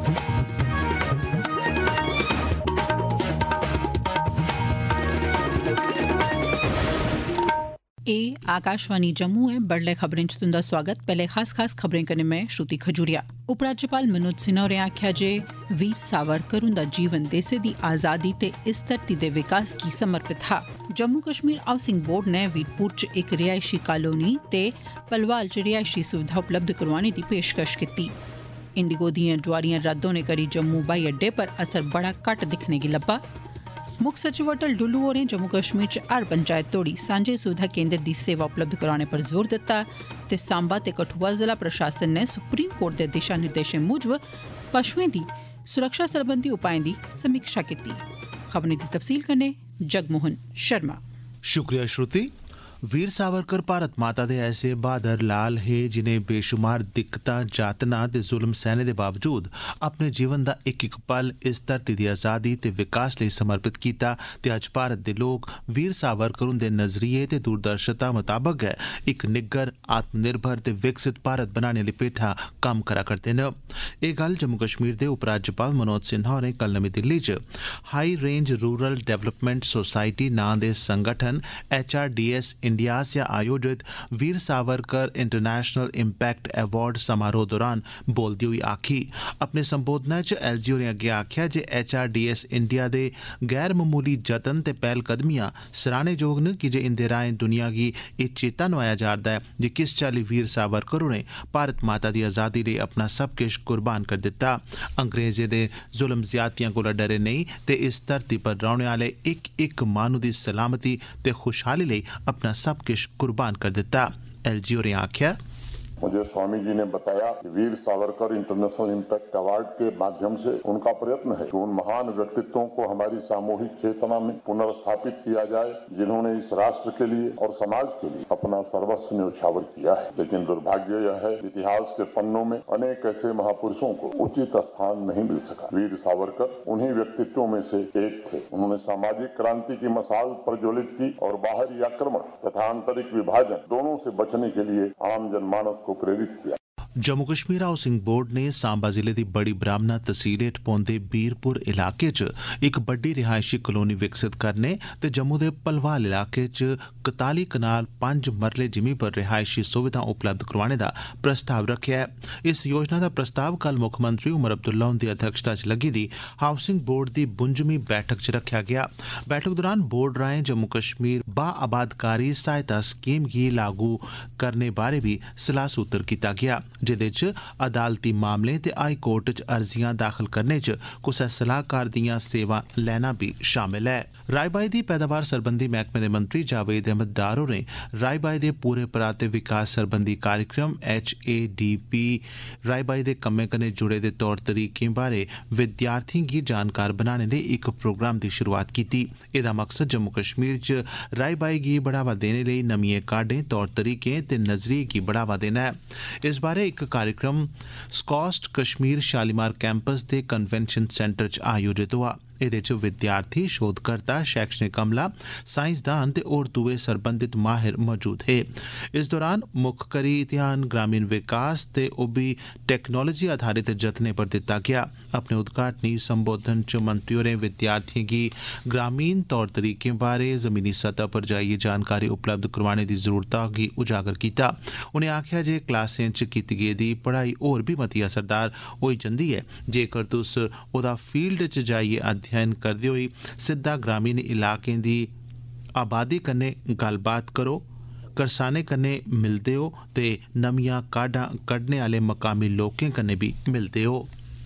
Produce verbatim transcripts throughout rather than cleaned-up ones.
ए आकाशवाणी जम्मू है। बडलै खबरें च तुंदा स्वागत। पैहले खास खास खबरें कन्नै में श्रुति खजूरिया। उपराज्यपाल मनोज सिन्हा होरें आखेआ जे वीर सावरकर हुंदा जीवन देसै दी आजादी ते इस धरती दे विकास गी समर्पित हा। जम्मू कश्मीर हाउसिंग बोर्ड ने वीरपुर च इक रिहायशी कालोनी ते पलवाल च रिहायशी सुविधा उपलब्ध करोआने दी पेशकश कीती। इंडिगो दियां डोआरियां रद्द होने करी जम्मू ब्हाई अड्डे पर असर बड़ा घट्ट दिक्खने गी लब्भा। मुक्ख सचिव अटल डुल्लू होरें जम्मू कश्मीर च हर पंचायत तोड़ी सांझे सुविधा केन्द्र दी सेवा उपलब्ध कराने पर जोर दित्ता ते सांबा ते कठुआ जिला प्रशासन ने सुप्रीम कोर्ट दे दिशा निर्देशें मूजब पशुएं दी सुरक्षा सरबंधी उपाएं दी समीक्षा कीती। खबरें दी तफसील कन्नै जगमोहन शर्मा। शुक्रिया श्रुति। वीर सावरकर भारत माता दे ऐसे बहादुर लाल हे जिन्हें बेशुमार दिक्कतां जातना ते जुल्म सहने दे बावजूद अपने जीवन दा इक इक पल इस धरती दी आज़ादी ते विकास लेई समर्पित कीता ते अज्ज भारत दे लोक वीर सावरकर हुंदे नजरिए ते दूरदर्शिता मुताबक गै इक निग्गर आत्मनिर्भर ते विकसित भारत बनाने लेई पेठा कम्म करा करदे न। एह गल्ल जम्मू कश्मीर दे उपराज्यपाल मनोज सिन्हा होरें कल नमीं दिल्ली च high range rural development society नां दे संगठन H R D S India आसेआ आयोजित Veer Savarkar international impact award समारोह दौरान बोलदी होई आखी। अपने संबोधना च एलजी होरें अग्गे आखेआ जे H R D S India दे गैर मामूली जतन ते पैह्लकदमियां सराहनेजोग न की जे इंदे राएं दुनिया गी एह चेता नोआया जा'रदा ऐ जे किस चाल्ली वीर सावरकर होरें भारत माता दी आज़ादी लेई अपना सब किश कुर्बान करी दित्ता। अंग्रेजें दे जुल्म ज्यादतियां कोला डरे नेईं ते इस धरती पर रौह्ने आह्ले इक इक माह्नू दी सलामती ते खुशहाली लेई अपना सब किश कुर्बान कर दित्ता। एलजी होरें आखेआ, मुझे स्वामी जी ने बताया कि Veer Savarkar international impact award के माध्यम से उनका प्रयत्न है कि उन महान व्यक्तित्वों को हमारी सामूहिक चेतना में पुनर्स्थापित किया जाए जिन्होंने इस राष्ट्र के लिए और समाज के लिए अपना सर्वस्व न्यौछावर किया है। लेकिन दुर्भाग्य यह है इतिहास के पन्नों में अनेक ऐसे महापुरुषों को उचित स्थान नहीं मिल सका। वीर सावरकर उन्हीं व्यक्तित्वों में से एक थे। उन्होंने सामाजिक क्रांति की मसाल प्रज्वलित की और बाहरी आक्रमण तथा आंतरिक विभाजन दोनों से बचने के लिए आम जनमानस को प्रेरित किया। जम्मू कश्मीर हाउसिंग बोर्ड ने सांबा जिले दी बड़ी ब्राह्मणा तहसील हेठ पौंदे बीरपुर इलाके च इक बड्डी रिहायशी कलोनी विकसित करने ते जम्मू दे भलवाल इलाके च कताली कनाल पंज मरले जिमी पर रिहायशी सुविधा उपलब्ध करवाने दा प्रस्ताव रखेआ ऐ। इस योजना दा प्रस्ताव कल मुक्खमंत्री उमर अब्दुल्ला हुंदी अध्यक्षता च लग्गी दी हाउसिंग बोर्ड दी बुंजमीं बैठक च रखेआ गेआ। बैठक दौरान बोर्ड राएं जम्मू कश्मीर बा आबादकारी सहायता स्कीम गी लागू करने बारै बी सलाह सूत्र कीता गेआ, जेदे च अदालती मामलें ते हाई कोर्ट च अर्जियां दाखल करने च कुसै सलाहकार दियां सेवां लैना बी शामिल ऐ। राई बाई दी पैदावार सरबंधी मैह्कमे दे मंत्री जावेद अहमद डार होरें राई बाई दे पूरे पराते विकास सरबंधी कार्यक्रम एच ए डी पी राई बाई दे कम्में कन्नै जुड़े दे तौर तरीकें बारै विद्यार्थिएं गी जानकार बनाने लेई इक प्रोग्राम दी शुरुआत कीती। एह्दा मकसद जम्मू कश्मीर च राई बाई गी बढ़ावा देने लेई नमियें काह्डें तौर तरीकें ते नजरिए गी बढ़ावा देना ऐ। इस बारै इक कार्यक्रम स्कॉस्ट कश्मीर शालीमार कैंपस दे कन्वेंशन सेंटर च आयोजित होआ। एह्दे च विद्यार्थी, शोधकर्ता, शैक्षणिक अमला, साइंसदान ते होर दुए सरबंधित माहिर मौजूद हे। इस दौरान मुक्ख करी ध्यान ग्रामीण विकास ते ओबी टेक्नोलॉजी आधारित जतनें पर दित्ता गेआ। अपने उद्घाटनी संबोधन च मंत्री होरें विद्यार्थिएं गी ग्रामीण तौर तरीकें बारै जमीनी सतह पर जाइयै जानकारी उपलब्ध करवाने दी जरूरता गी उजागर कीता। उनें आखेआ जे क्लासें च कीती गेदी पढ़ाई होर बी मती असरदार होई जंदी ऐ जेकर तुस ओह्दा फील्ड च जाइयै अध्ययन करदे होई सिद्धा ग्रामीण इलाकें दी आबादी कन्नै गल्लबात करो, करसानें कन्नै मिलदे हो ते नमियां काह्डां कड्ढने आह्ले मकामी लोकें कन्नै बी मिलदे हो।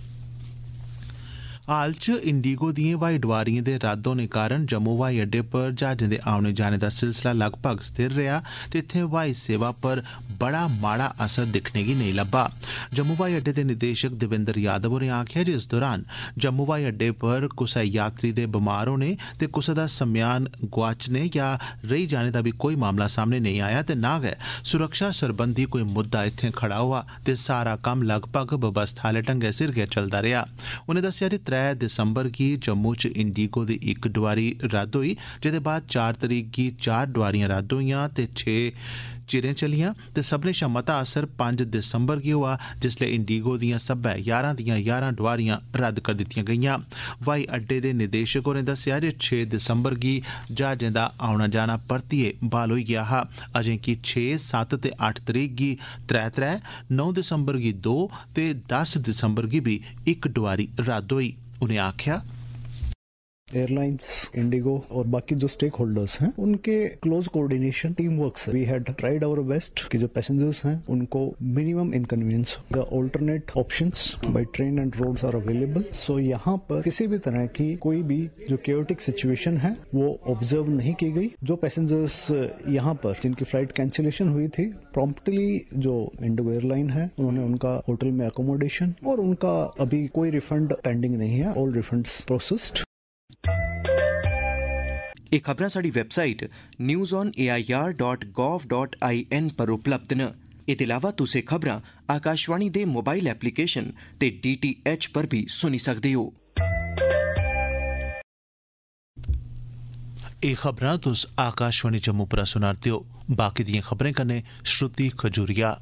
हाल च इंडिगो दिएं हवाई डोआरिएं दे रद्द होने कारण जम्मू हवाई अड्डे पर जहाजें दे औने जाने दा सिलसिला लगभग स्थिर रेहा ते इत्थें हवाई सेवा पर बड़ा माड़ा असर दिक्खने गी नेईं लब्भा। जम्मू हवाई अड्डे दे निदेशक देवेंद्र यादव होरें आखेआ जे इस दौरान जम्मू हवाई अड्डे पर कुसै यात्री दे बमार होने ते कुसै दा सम्यान गोआचने या रेही जाने दा बी कोई मामला सामने नेईं आया ते ना गै सुरक्षा सरबंधी कोई मुद्दा इत्थें खड़ा होआ ते सारा कम्म लगभग बवस्था आह्ले ढंगै सिर गै चलदा रेहा। उनें दस्सेआ जे त्रै दिसंबर गी जम्मू च इंडिगो दी इक डोआरी रद्द होई, जेह्दे बाद चार तरीक गी चार डोआरियां रद्द होईयां ते छे चिरें चलियां ते सभनें शा मता असर पंज दिसंबर गी होआ जिसलै इंडिगो दियां सब्बै यारां दियां यारां डोआरियां रद्द करी दित्तियां गेईयां। हवाई अड्डे दे निदेशक होरें दस्सेआ जे छे दिसंबर गी जहाजें दा औना जाना परतियै ब्हाल होई गेआ हा। अजें कि छे सत्त ते अट्ठ तरीक गी त्रै त्रै, नौ दिसंबर गी दो ते दस दिसंबर गी बी इक डोआरी रद्द होई। उनें आखेआ एयरलाइंस, इंडिगो और बाकी जो स्टेक होल्डर्स हैं उनके क्लोज कोऑर्डिनेशन, टीम वर्क से we had tried our best कि जो पैसेंजर्स हैं उनको minimum inconvenience, the alternate options by train and roads are available. So यहाँ पर किसी भी तरह की कोई भी जो केओटिक सिचुएशन है वो ऑब्जर्व नहीं की गई। जो पैसेंजर्स यहाँ पर जिनकी फ्लाइट कैंसिलेशन हुई थी, प्रॉम्प्टली जो इंडिगो एयरलाइन है उन्होंने उनका होटल में अकोमोडेशन और उनका अभी कोई रिफंड पेंडिंग नहीं है, ऑल रिफंड्स प्रोसेस्ड। एह् खबरां साढ़ी website news on A I R dot gov dot I N पर उपलब्ध न। एह्दे अलावा तुस एह् खबरां आकाशवाणी दे मोबाइल एप्लीकेशन ते डी टी एच पर भी सुनी सकदे हो। एह् खबरां तुस आकाशवाणी जम्मू पर सुना'रदे हो। बाकी दियें खबरें कन्नै श्रुति खजूरिया।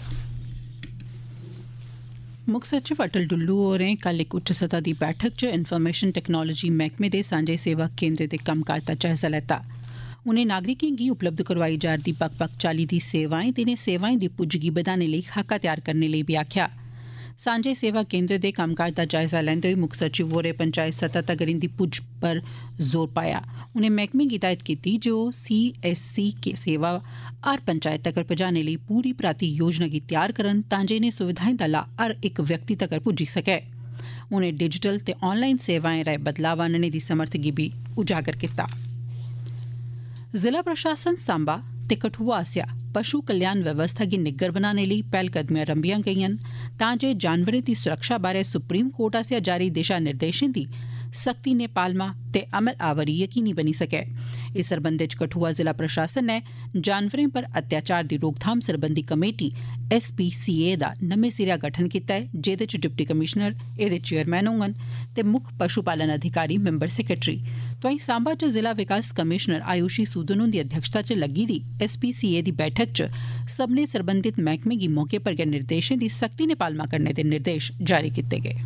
मुक्ख सचिव अटल डुल्लू होरें कल इक उच्च सतह दी बैठक च इन्फॉर्मेशन टैक्नोलोजी मैह्कमे दे सांझे सेवा केन्द्र दे कम्मकाज दा जायजा लैता। उनें नागरिकें गी उपलब्ध करोआई जा'रदी बक्ख बक्ख चाल्ली दी सेवाएं ते इनें सेवाएं दी पुज्ज गी बधाने लेई खाका तैयार करने लेई बी आखेआ। सांझे सेवा केन्द्र दे कम्मकाज दा जायजा लैंदे होई मुक्ख सचिव होरें पंचायत सतह तगर इंदी पुज्ज पर जोर पाया। उनें मैह्कमे गी हिदायत कीती जे ओह् सी एस सी के सेवा हर पंचायत तगर पजाने लेई पूरी पराती योजना गी तैयार करन तां जे इनें सुविधाएं दा लाह् हर इक व्यक्ति तगर पुज्जी सकै। उनें डिजिटल ते ऑनलाइन सेवाएं राएं बदलाव आह्नने दी समर्थ गी बी उजागर कीता। जिला प्रशासन सांबा ते कठुआ आसेआ पशु कल्याण व्यवस्था गी निग्गर बनाने लेई पैह्लकदमियां रंभियां गेईआं न तां जे जानवरें दी सुरक्षा बारै सुप्रीम कोर्ट आसेआ जारी दिशा निर्देशें दी सख्ती नै पालमा ते अमल आवरी यकीनी बनी सकै। इस सरबंधै च कठुआ जिला प्रशासन ने जानवरें पर अत्याचार दी रोकथाम सरबंधी कमेटी एस पी सी ए दा नमें सिरेआ गठन कीता ऐ, जेह्दे च डिप्टी कमिशनर एह्दे चेयरमैन होङन ते मुक्ख पशु पालन अधिकारी मैंबर सैक्रेटरी। तोआईं सांबा च जिला विकास कमिशनर आयुषी सूदन हुंदी अध्यक्षता च लग्गी दी एस पी सी ए दी बैठक च सब्भनें सरबंधित मैह्कमें गी मौके पर गै निर्देशें दी सख्ती नै पालमा करने दे निर्देश जारी कीते गे।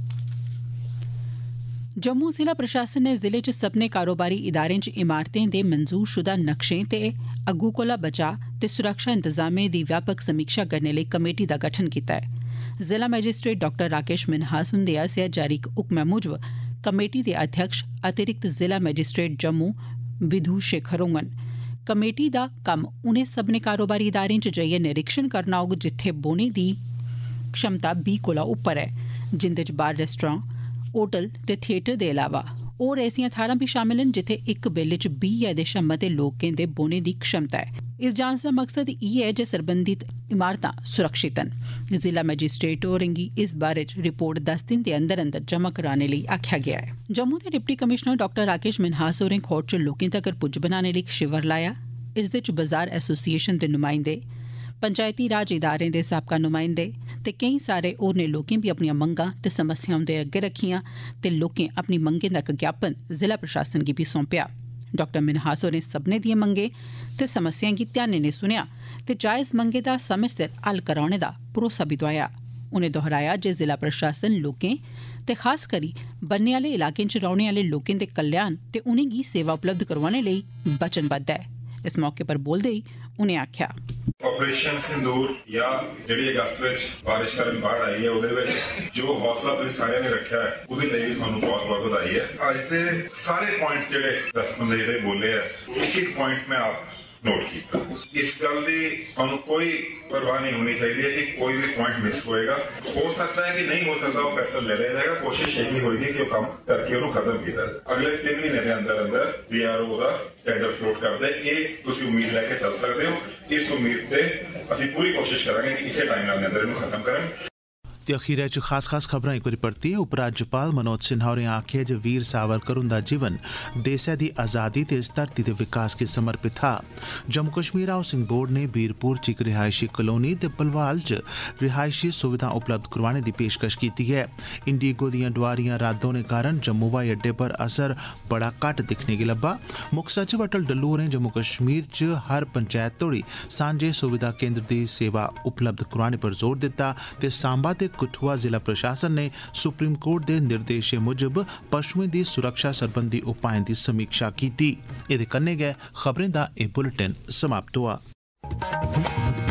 जम्मू जिला प्रशासन ने जिले च सब्भनें कारोबारी इदारें च इमारतें दे मंजूरशुदा नक्शें ते अग्गू कोला बचाऽ ते सुरक्षा इंतजामें दी व्यापक समीक्षा करने लेई कमेटी दा गठन कीता ऐ। जिला मैजिस्ट्रेट डाक्टर राकेश मिन्हास हुंदे आसेआ जारी इक हुक्मै मूजब कमेटी दे अध्यक्ष अतिरिक्त जिला मैजिस्ट्रेट जम्मू विधु शेखर होङन। कमेटी दा कम्म उनें सब्भनें कारोबारी इदारें च जाइयै निरीक्षण करना होग जित्थै बौह्ने दी क्षमता बीह् कोला उप्पर ऐ, जिंदे च बार, रेस्टोरेंट, होटल ते थिएटर दे अलावा होर ऐसियां थाहरां बी शामिल न जित्थै इक बेल्ले च बीह् या एह्दे शा मते लोकें दे बौह्ने दी क्षमता ऐ। इस जांच दा मकसद इयै ऐ जे सरबंधित इमारतां सुरक्षित न। जिला मैजिस्ट्रेट होरें गी इस बारे च रिपोर्ट दस दिन दे अंदर अंदर जमा कराने लेई आखेआ गेआ ऐ। जम्मू दे deputy commissioner doctor Rakesh Minhas होरें खोड़ च लोकें तगर पुज्ज बनाने लेई इक शिविर लाया। इसदे च बाजार एसोसिएशन दे नुमाइंदे, पंचायती राज इदारें दे साबका नुमाइंदे ते केईं सारे होरनें लोकें बी अपनियां मंगां ते समस्यां उंदे अग्गे रक्खियां ते लोकें अपनी मंगें दा इक ज्ञापन जिला प्रशासन गी बी सौंपेआ। डाक्टर मिन्हास होरें सब्भनें दिएं मंगें ते समस्याएं गी ध्यानै नै सुनेआ ते जायज मंगें दा समें सिर हल करौआने दा भरोसा बी दोआया। उनें दोहराया जे जिला प्रशासन लोकें ते खास करी बन्ने आह्ले इलाकें च रौह्ने आह्ले लोकें दे कल्याण ते उनेंगी सेवा उपलब्ध करोआने लेई वचनबद्ध ऐ। इस मौके पर बोलदे होई उनें आखेआ, ऑपरेशन सिंदूर या जेह्ड़ी अगस्त विच बारिश कारण बाढ़ आई है ਉਹਦੇ ਵਿੱਚ ਜੋ ਹੌਸਲਾ ਤੁਸੀਂ ਸਾਰਿਆਂ ਨੇ ਰੱਖਿਆ ਹੈ ਉਹਦੇ ਲਈ ਤੁਹਾਨੂੰ ਬਹੁਤ ਬਹੁਤ ਵਧਾਈ ਹੈ। ਅੱਜ ਦੇ ਸਾਰੇ ਪੁਆਇੰਟ ਜਿਹੜੇ ਦਸ ਬੰਦੇ ਜਿਹੜੇ ਬੋਲੇ ਆ ਇੱਕ ਇੱਕ ਪੁਆਇੰਟ ਮੈਂ ਆਪ ਨੋਟ ਕੀਤਾ। ਇਸ ਗੱਲ ਦੀ ਤੁਹਾਨੂੰ ਕੋਈ परवाह नहीं होनी चाहिए कि कोई भी पॉइंट मिस होएगा। हो सकता है कि नहीं हो सकता, वो फैसला ले लिया जाएगा। कोशिश यही होगी कि वो काम करके उन्होंने खत्म किया अगले तीन महीने के अंदर अंदर बी आर ओ का टेंडर फ्लोट कर दे। ये तुम उम्मीद लैके चल सकते हो। इस उम्मीद से असं पूरी कोशिश करेंगे कि इसे टाइम के अंदर इन्होंने खत्म करें। ते अखीरै च खास खास खबरां इक बारी परतियै उपराज्यपाल मनोज सिन्हा होरें आखेआ जे वीर सावरकर हुंदा जीवन देसै दी आज़ादी ते इस धरती दे विकास गी समर्पित हा। जम्मू कश्मीर हाउसिंग बोर्ड ने बीरपुर च इक रिहायशी कलोनी ते भलवाल च रिहायशी सुविधां उपलब्ध करोआने दी पेशकश कीती ऐ। इंडिगो दियां डोआरियां रद्द होने कारण जम्मू हवाई अड्डे पर असर बड़ा घट्ट दिक्खने गी लब्भा। मुक्ख सचिव अटल डल्लू होरें जम्मू कश्मीर च हर पंचैत तोड़ी सांझे सुविधा केंद्र दी सेवा उपलब्ध करोआने पर जोर दित्ता ते सांबा ते कठुआ जिला प्रशासन ने सुप्रीम कोर्ट दे निर्देशें मुजब पशुएं दी सुरक्षा सरबंधी उपाएं दी समीक्षा कीती। एह्दे कन्नै गै खबरें दा एह् बुलेटिन समाप्त होआ।